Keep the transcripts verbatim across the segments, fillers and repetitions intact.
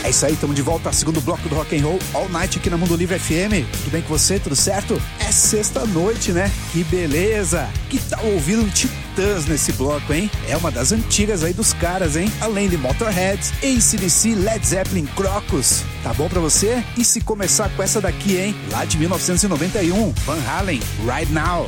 É isso aí, estamos de volta ao segundo bloco do Rock and Roll All Night aqui na Mundo Livre F M. Tudo bem com você? Tudo certo? É sexta-noite, né? Que beleza! Que tal ouvir um Titãs nesse bloco, hein? É uma das antigas aí dos caras, hein? Além de Motorhead, A C D C, Led Zeppelin, Crocus. Tá bom pra você? E se começar com essa daqui, hein? Lá de mil novecentos e noventa e um, Van Halen, Right Now.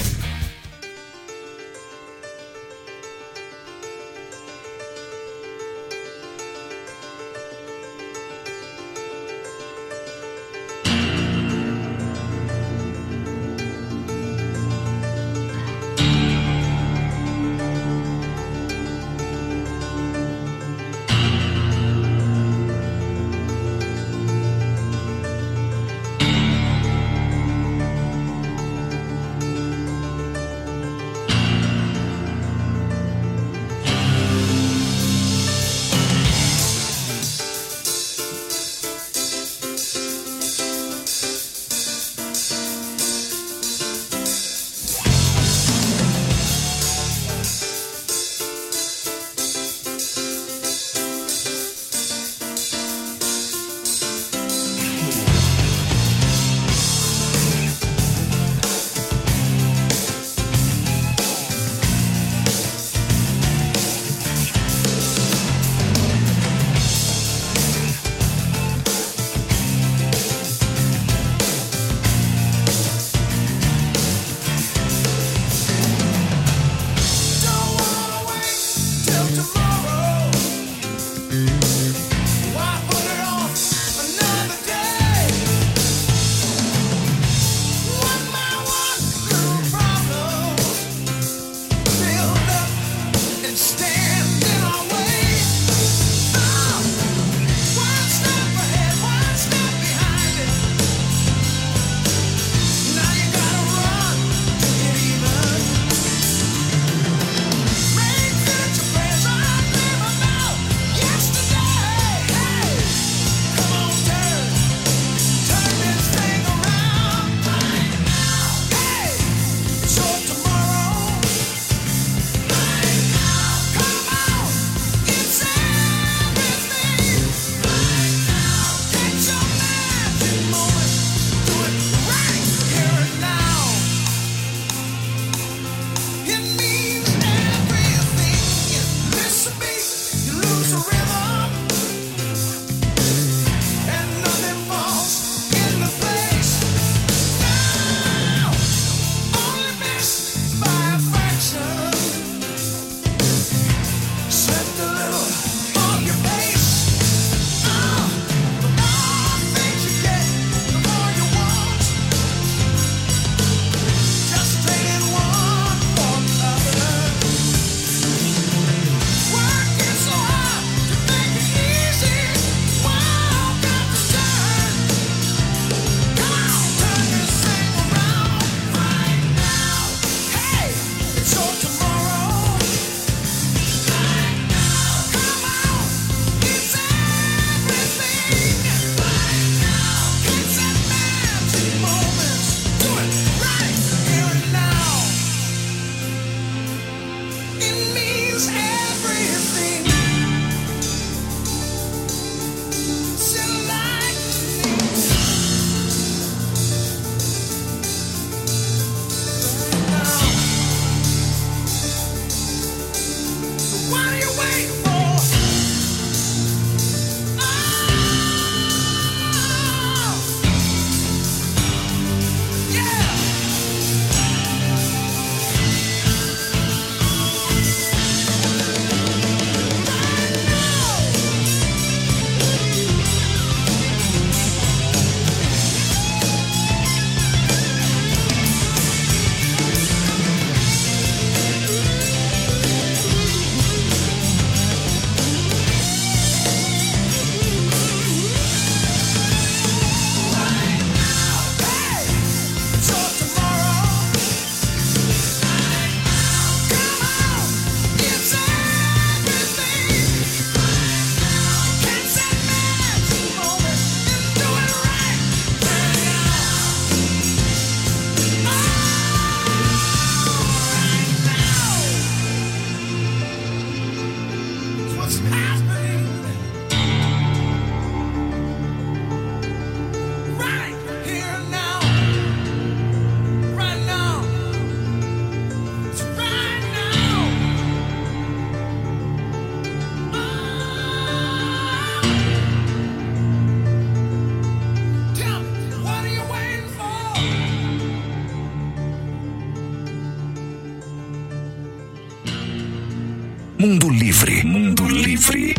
Free.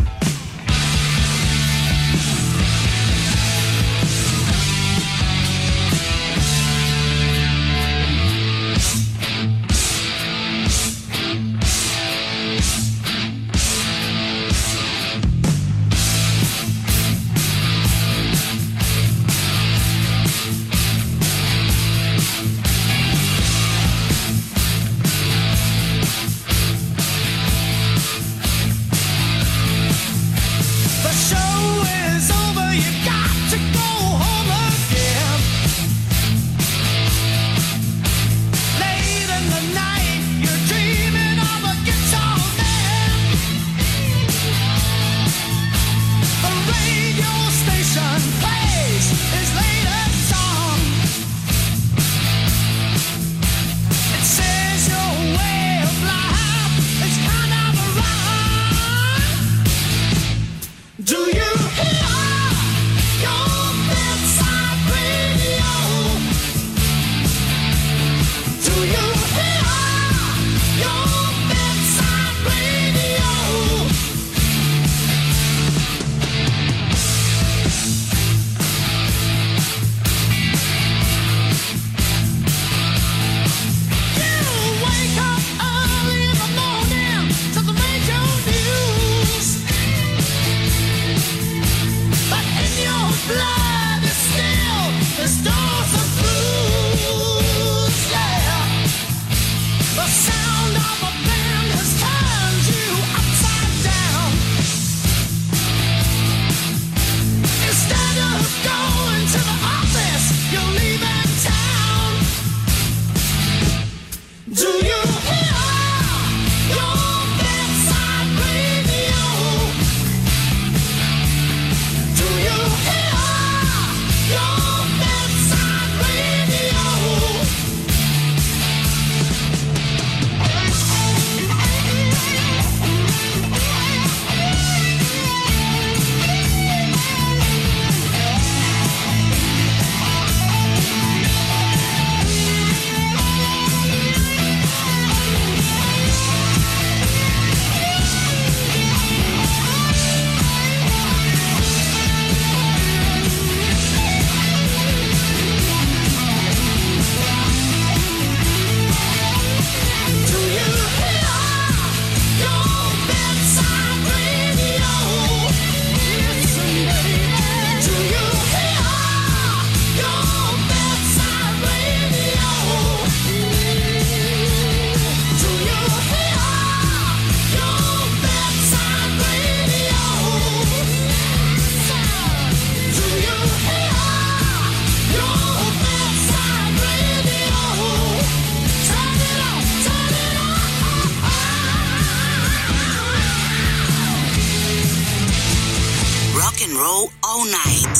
All night.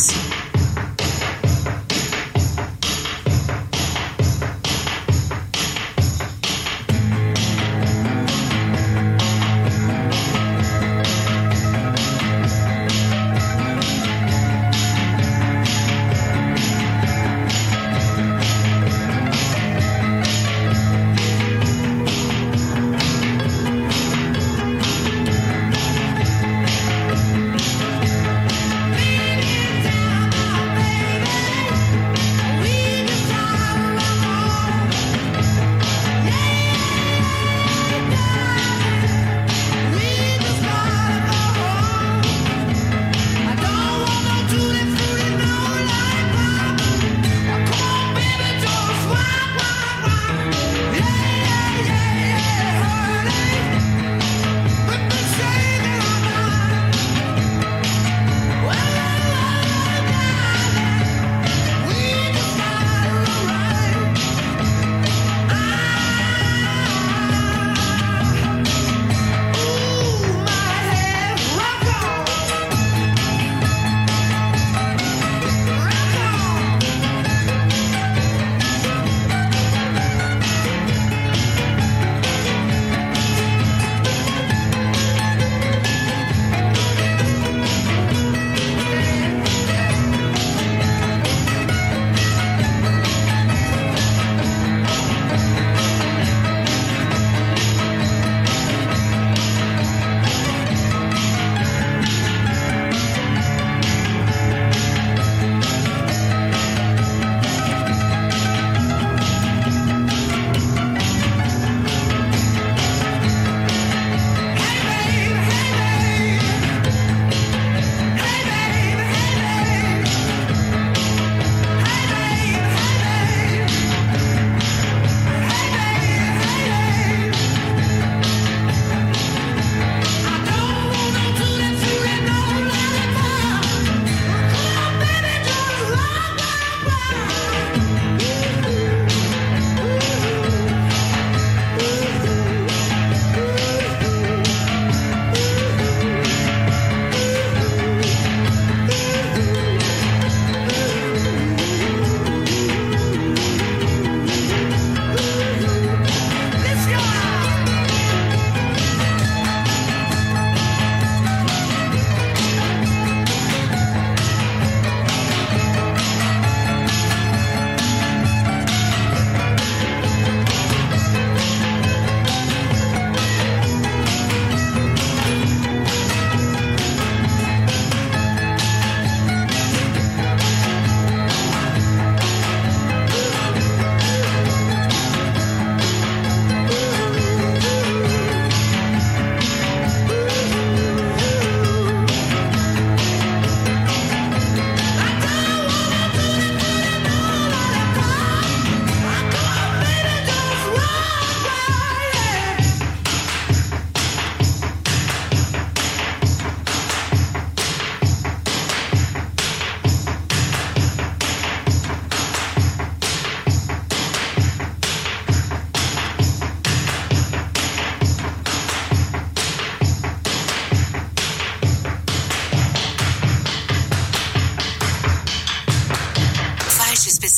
Baby,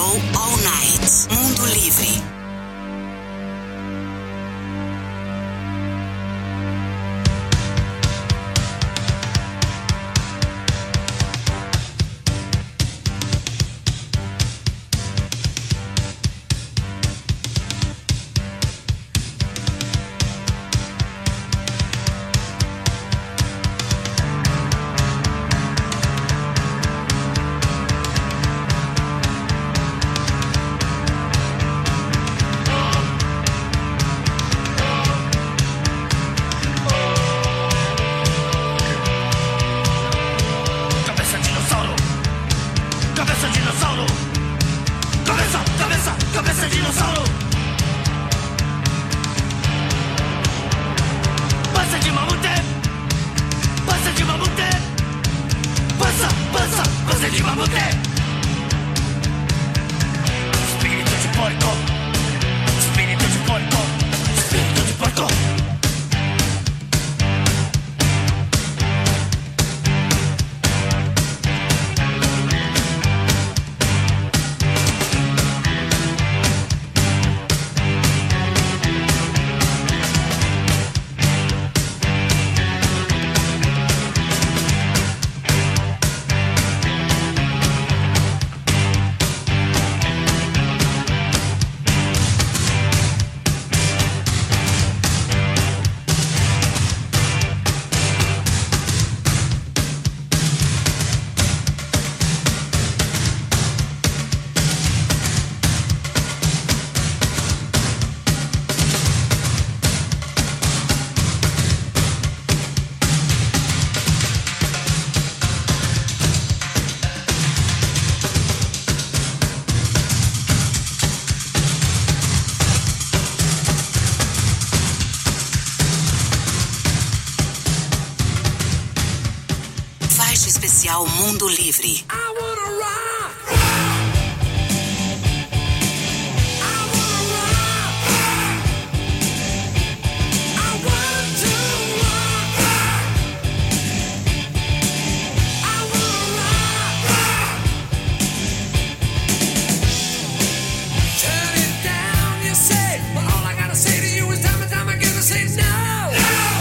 Roll All Night. Mundo Livre. Especial Mundo Livre.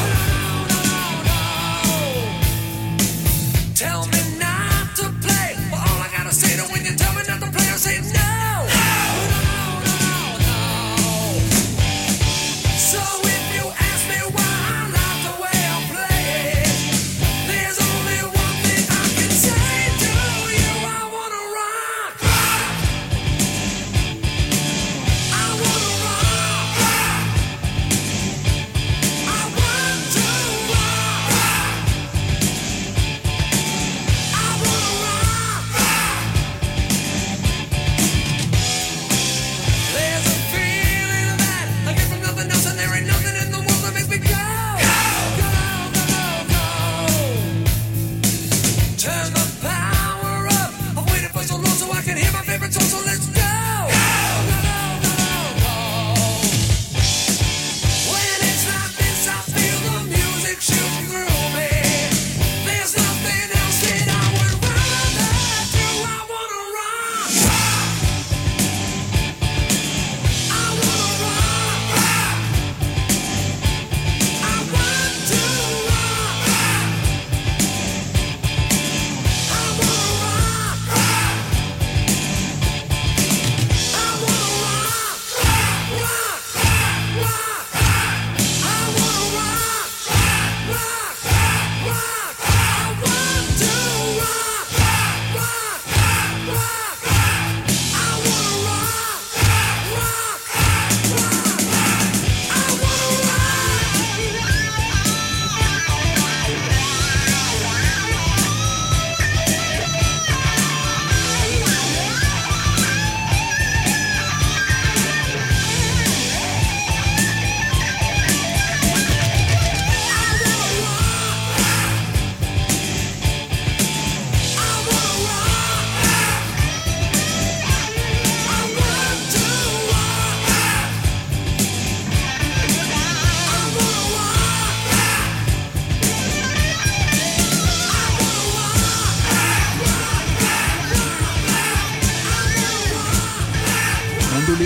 Tell me not to play.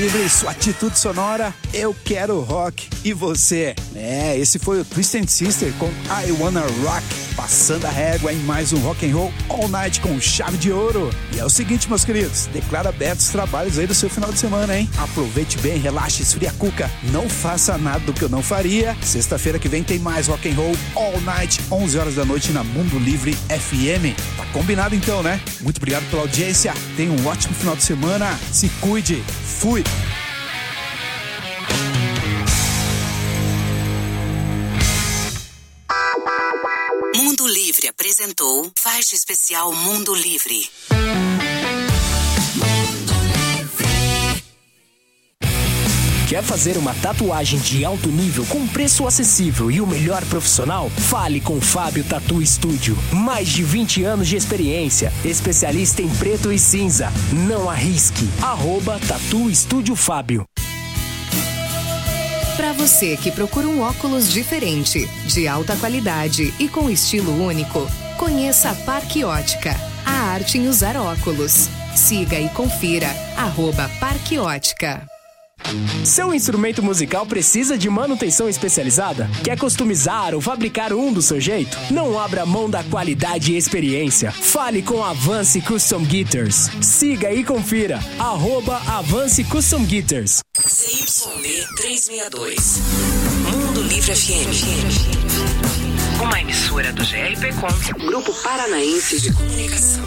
Livre, sua atitude sonora, eu quero rock. E você? É, esse foi o Twisted Sister com I Wanna Rock, passando a régua em mais um Rock and Roll All Night com chave de ouro. E é o seguinte, meus queridos, declara abertos os trabalhos aí do seu final de semana, hein? Aproveite bem, relaxe, esfria a cuca, não faça nada do que eu não faria. Sexta-feira que vem tem mais Rock and Roll All Night, onze horas da noite na Mundo Livre F M. Tá combinado então, né? Muito obrigado pela audiência, tenha um ótimo final de semana, se cuide, fui! Mundo Livre apresentou faixa especial Mundo Livre. Quer fazer uma tatuagem de alto nível com preço acessível e o melhor profissional? Fale com Fábio Tattoo Studio. Mais de vinte anos de experiência, especialista em preto e cinza. Não arrisque. Arroba Tattoo Studio Fábio. Para você que procura um óculos diferente, de alta qualidade e com estilo único, conheça a Parque Ótica, a arte em usar óculos. Siga e confira, arroba Parque Ótica. Seu instrumento musical precisa de manutenção especializada? Quer customizar ou fabricar um do seu jeito? Não abra mão da qualidade e experiência. Fale com Avance Custom Guitars. Siga e confira. Arroba Avance Custom Guitars. C Y B trezentos e sessenta e dois. Mundo Livre F M. Uma emissora do G R P Com, Grupo Paranaense de Comunicação.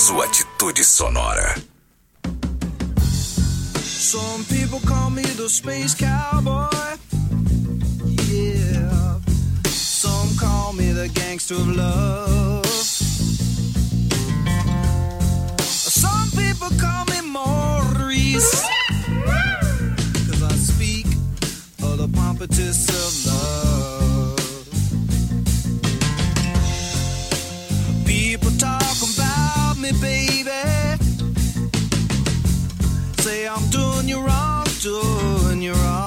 sua atitude sonora. Some people call me the space cowboy. Yeah. Some call me the gangster of love. Some people call me Maurice, 'cause I speak of the pompatus of love. People talk about me, baby, say I'm doing you wrong, doing you wrong.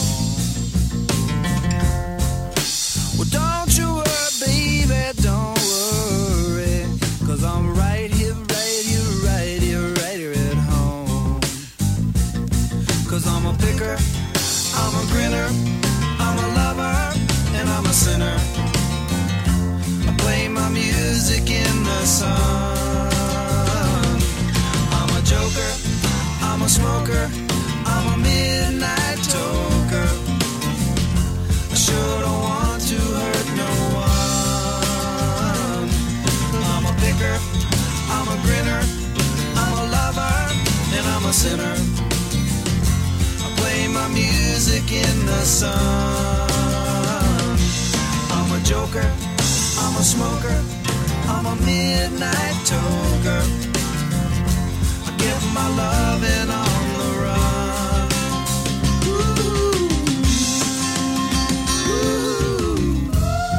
Well, don't you worry, baby, don't worry, 'cause I'm right here, right here, right here, right here at home. 'Cause I'm a picker, I'm a grinner, I'm a lover, and I'm a sinner. I play my music in the sun. I'm a joker, I'm a smoker, I'm a midnight toker. I sure don't want to hurt no one. I'm a picker, I'm a grinner, I'm a lover, and I'm a sinner. I play my music in the sun. I'm a joker, I'm a smoker, I'm a midnight toker. I get my loving on the run. Ooh, ooh.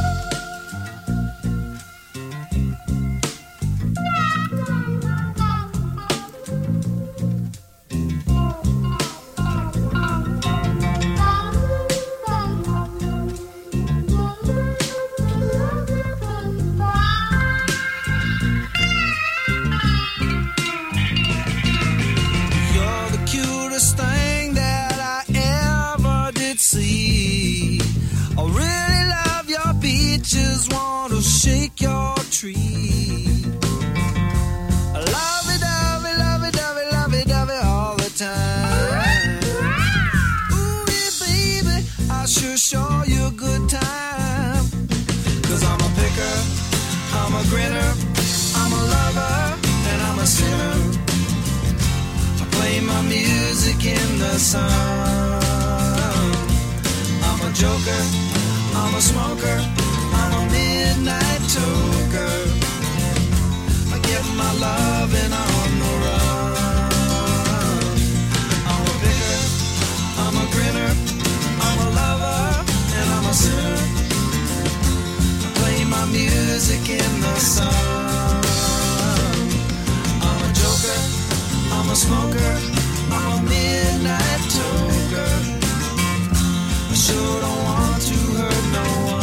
You're the cutest thing that I ever did see. I really love your beaches, want to shake your tree. I love it, love it, love it, love it, love it, love it all the time. Ooh, yeah, baby, I sure show you a good time. 'Cause I'm a picker, I'm a grinner, I'm a lover, and I'm a sinner. I play my music in the sun. I'm a joker, I'm a smoker, I'm a midnight toker. I get my loving on the run. I'm a picker, I'm a grinner, I'm a lover, and I'm a sinner. I play my music in the sun. I'm a joker, I'm a smoker, I'm a midnight toker. I sure don't want to hurt no one.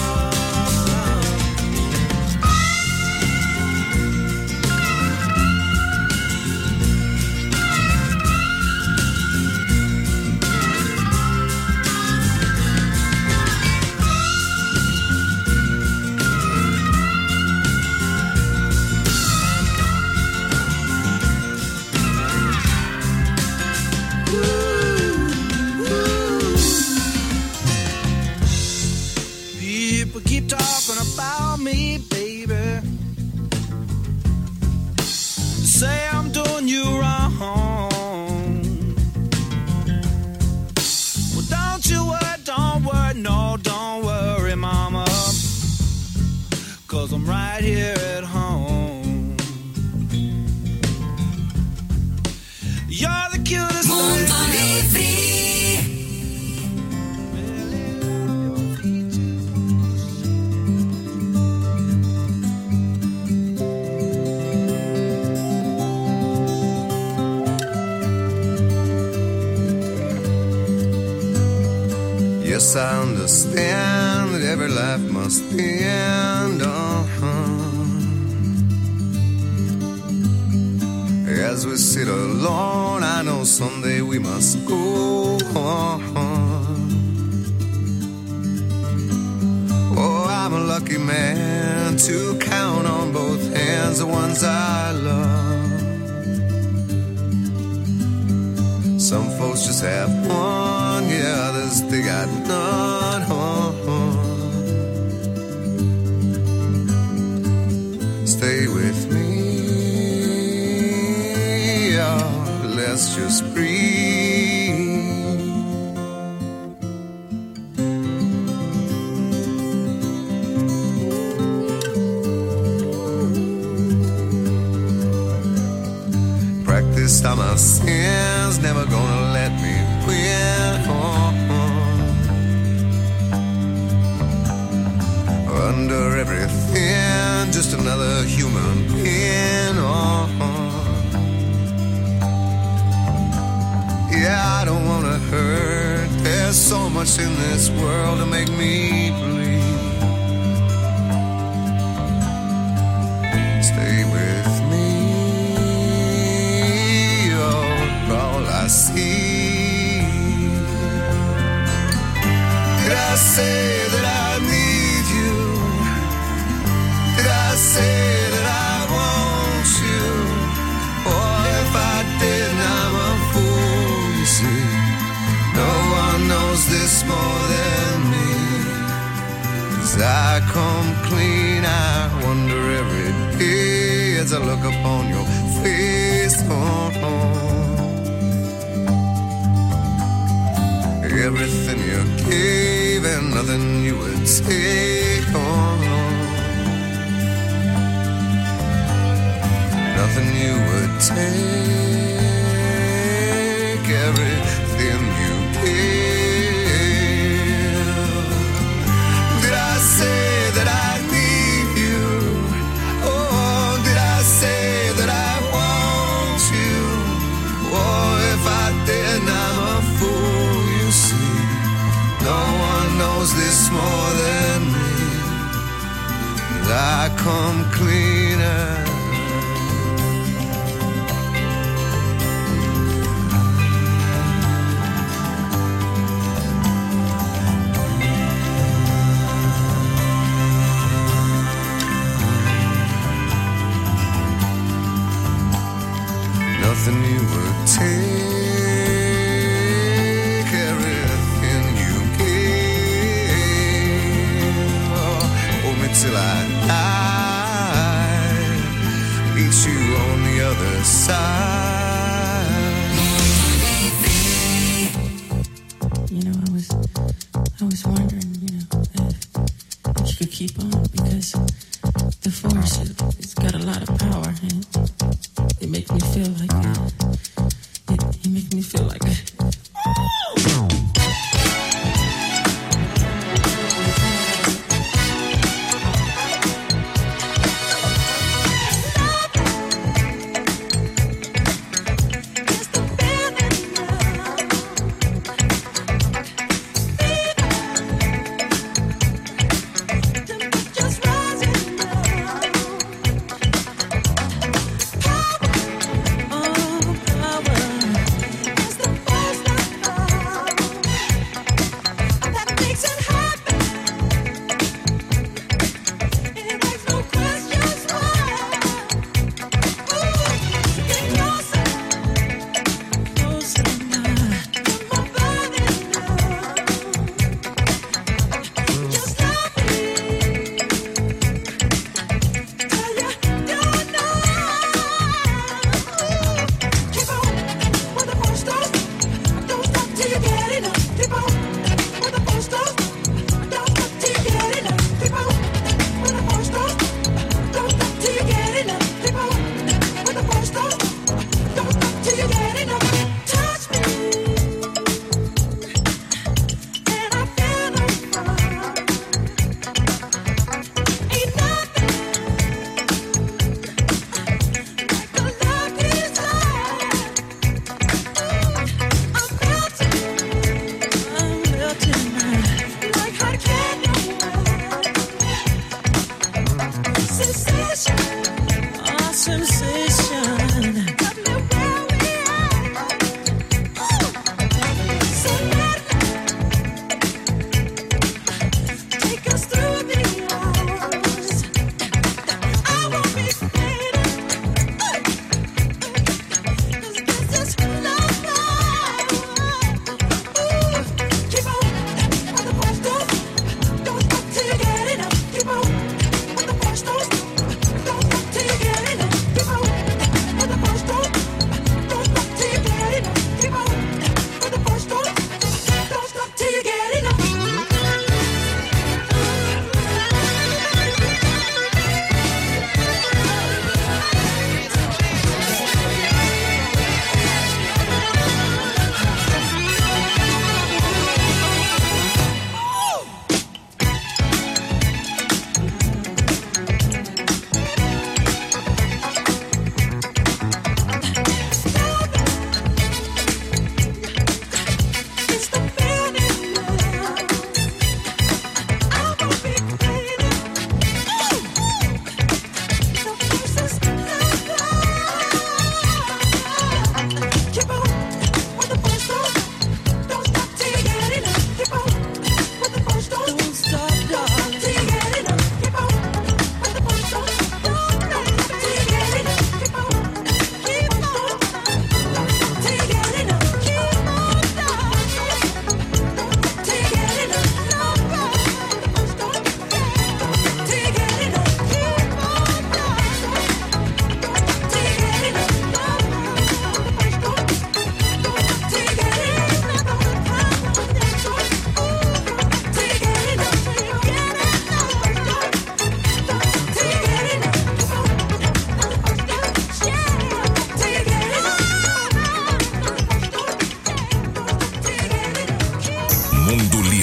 People keep talking about me, baby. Say I'm doing you wrong. Well, don't you worry, don't worry, no, don't worry, mama. 'Cause I'm right here at home. You're the cutest Mundo Livre. Yes, I understand that every life must end. Uh-huh. As we sit alone, I know someday we must go on. Oh, I'm a lucky man to count on both hands the ones I love. Some folks just have one, yeah, others they got none. Stay with me. let's just breathe. Practiced all my sins, never gonna let me win. Under everything, just another human being. Oh. Yeah, I don't wanna hurt. There's so much in this world to make me bleed. Stay with me, oh, all I see. Did I say that I need you? Did I say that I want you? Or if I did, I'm a fool, you see. No one knows this more than me. As I come clean, I wonder every day as I look upon your face. Oh, oh. Everything you gave and nothing you would take. Oh, nothing you would take. Everything you gave. Did I say that I need you? Oh, did I say that I want you? Oh, if I did, I'm a fool, you see. No one knows this more than me. I come cleaner. Nothing you would take, everything you gave. Oh, hold me till I die, meet you on the other side. You know, I was, I was wondering, you know, if, if you could keep on, because the force, it, it's got a lot of power, and it makes me feel like it, it, it makes me feel like it. Oh,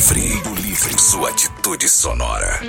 Livre. Mundo Livre. Sua atitude sonora.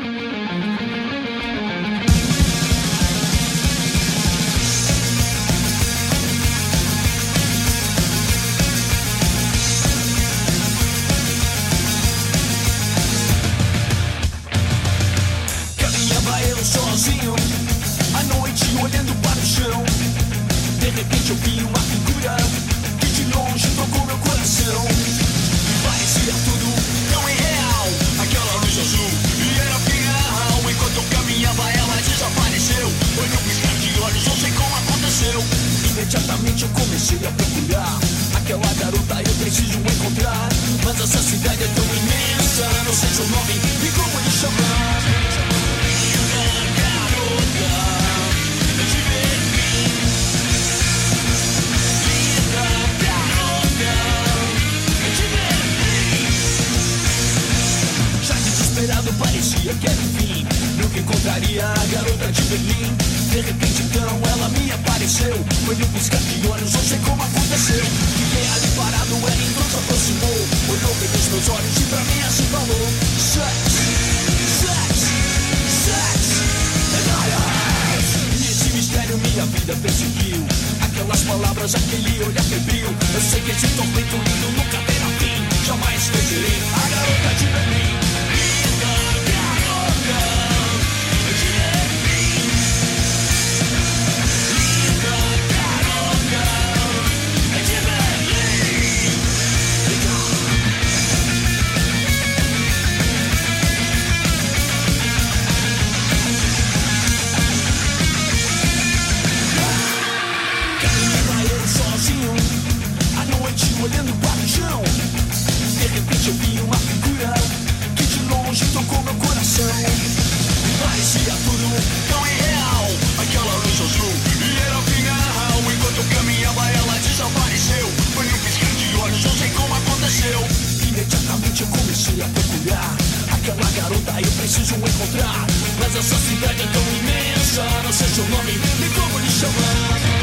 Caminhava eu sozinho, à noite olhando para o chão. De repente eu vi uma figura que de longe tocou meu coração. Parecia tudo tão irreal, aquela luz azul e era final. Enquanto eu caminhava ela desapareceu. Foi num piscar de olhos, não sei como aconteceu. Imediatamente eu comecei a procurar aquela garota, eu preciso encontrar. Mas essa cidade é tão imensa, não sei seu nome e como lhe chamar. Parecia que era o fim, nunca encontraria a garota de Berlim. De repente então ela me apareceu. Foi num piscar de olhos, não sei como aconteceu. Fiquei ali parado, ela então se aproximou. Olhou bem nos meus olhos e pra mim assim falou: Sex, sex, sex and I. E esse mistério minha vida perseguiu. Aquelas palavras, aquele olhar febril. Eu sei que esse tormento lindo nunca terá fim. Jamais esquecerei a garota de Berlim. Olhando para o chão, de repente eu vi uma figura que de longe tocou meu coração. Parecia tudo tão irreal, aquela luz azul e era o final. Enquanto eu caminhava ela desapareceu. Foi num piscar de olhos, não sei como aconteceu. Imediatamente eu comecei a procurar aquela garota, eu preciso encontrar. Mas essa cidade é tão imensa, não sei seu nome nem como lhe chamar.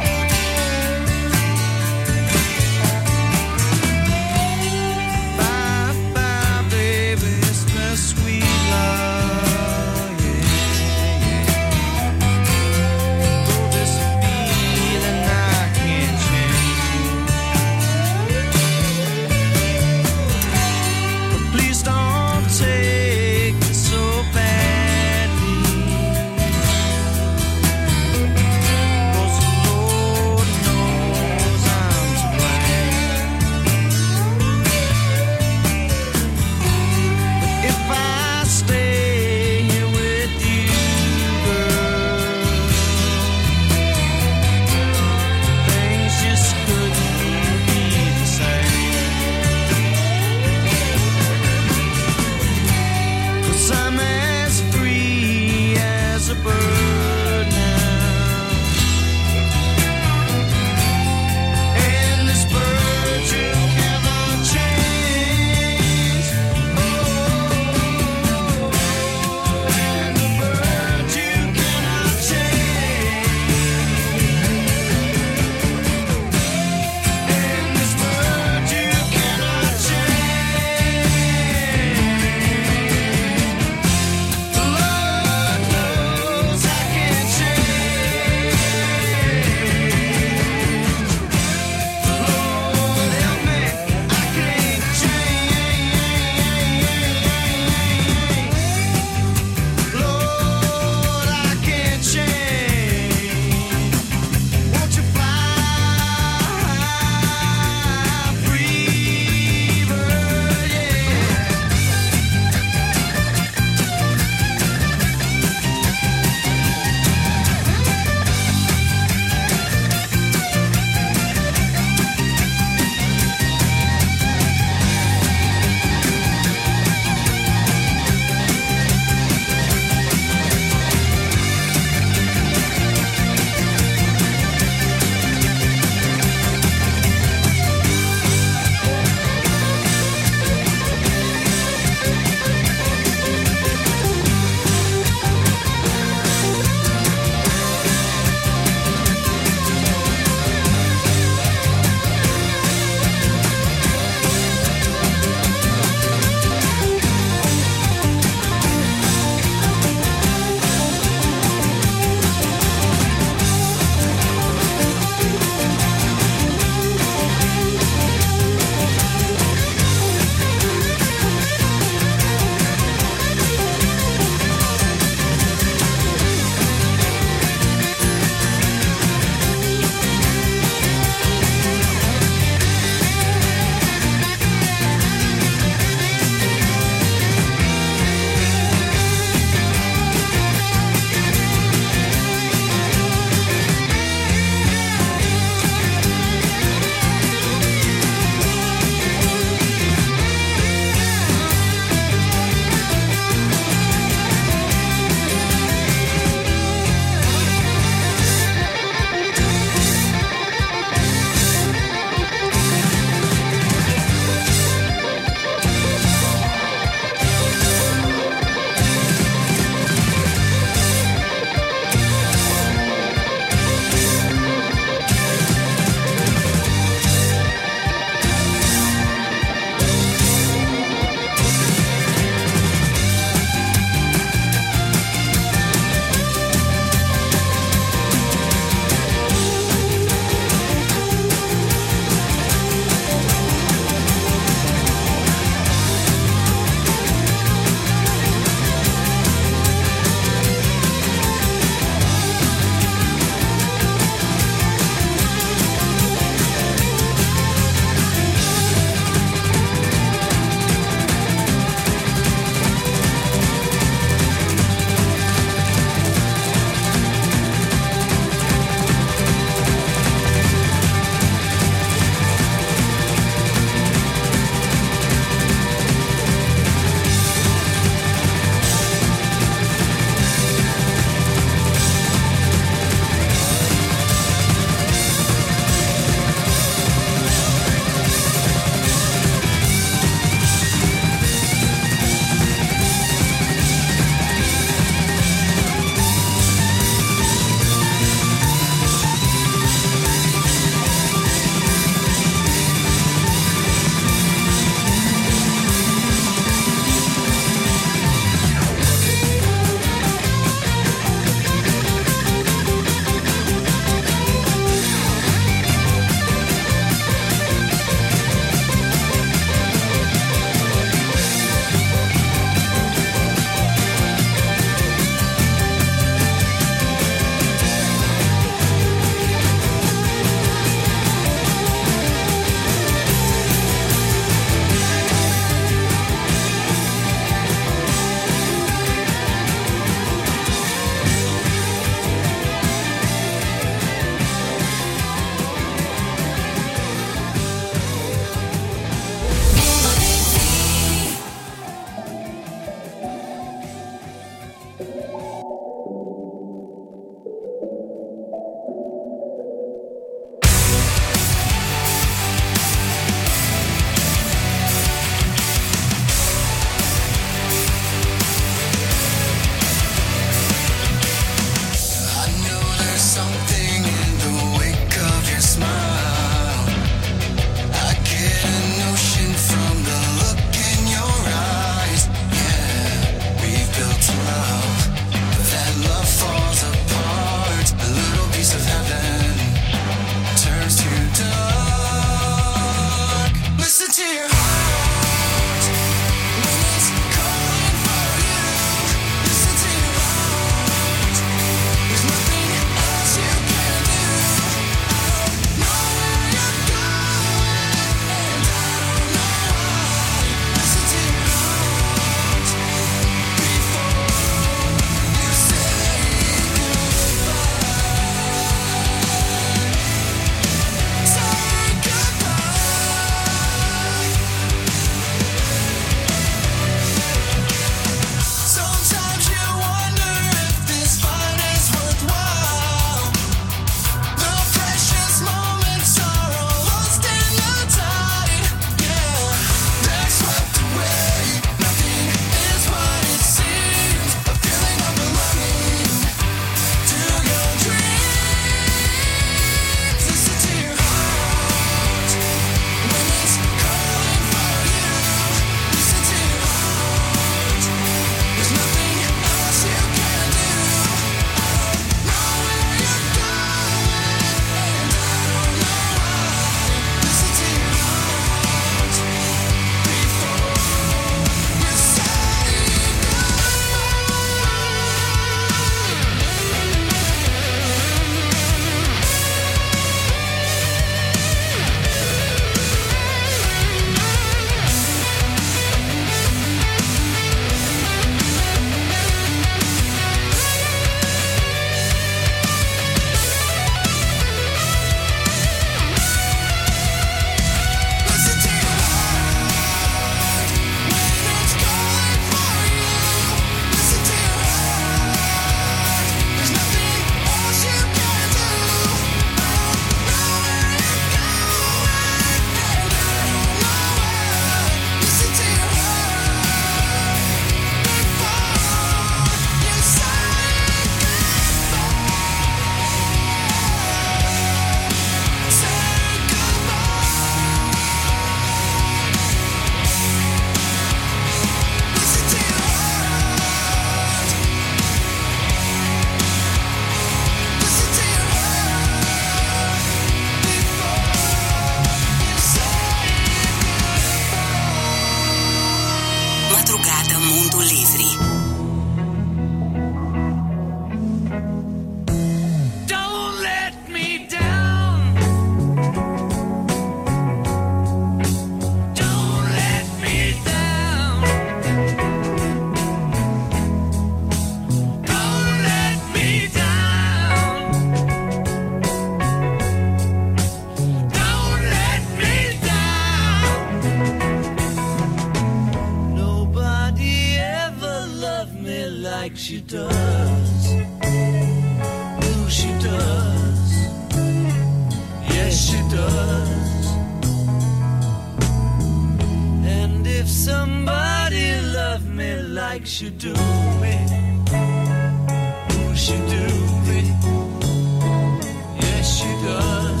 makes you do me. Ooh, she do me. Yes, she does.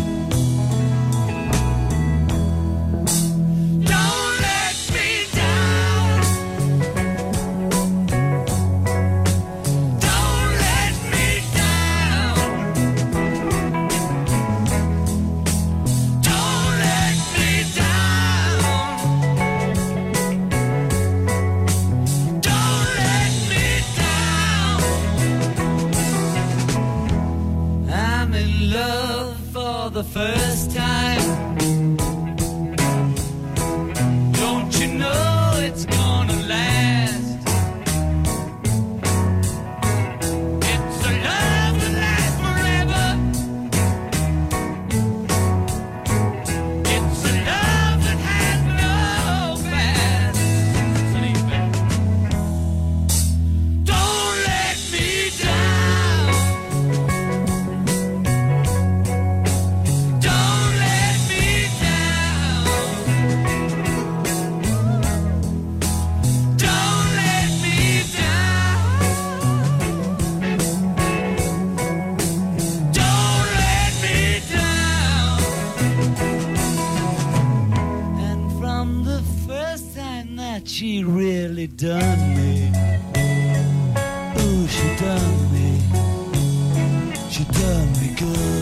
Don't let me down. Don't let me down. Don't let me down. Don't let me down. I'm in love for the first time. Don't you know it's gonna last? It's a love that lasts forever. It's a love that has no past. Sleeping. Don't let me down. Don't let me down. Don't let me down. Don't let me down. And from the first time that she really done me, ooh, she done me, she done me good.